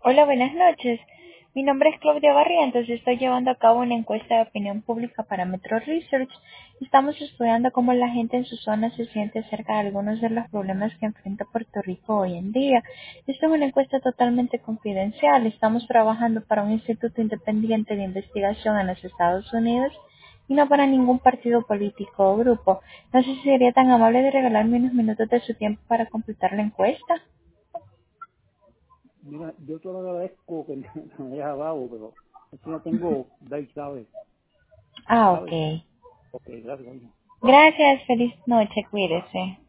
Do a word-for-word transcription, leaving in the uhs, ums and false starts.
Hola, buenas noches. Mi nombre es Claudia Barrientos y estoy llevando a cabo una encuesta de opinión pública para Metro Research. Estamos estudiando cómo la gente en su zona se siente acerca de algunos de los problemas que enfrenta Puerto Rico hoy en día. Esta es una encuesta totalmente confidencial. Estamos trabajando para un instituto independiente de investigación en los Estados Unidos y no para ningún partido político o grupo. No sé si sería tan amable de regalarme unos minutos de su tiempo para completar la encuesta. Mira, yo te lo agradezco que me, me hayas hablado, pero es que no tengo break, ¿sabes? Ah, ¿Sabes? ok. Ok, gracias. Gracias. Feliz noche. Cuídese.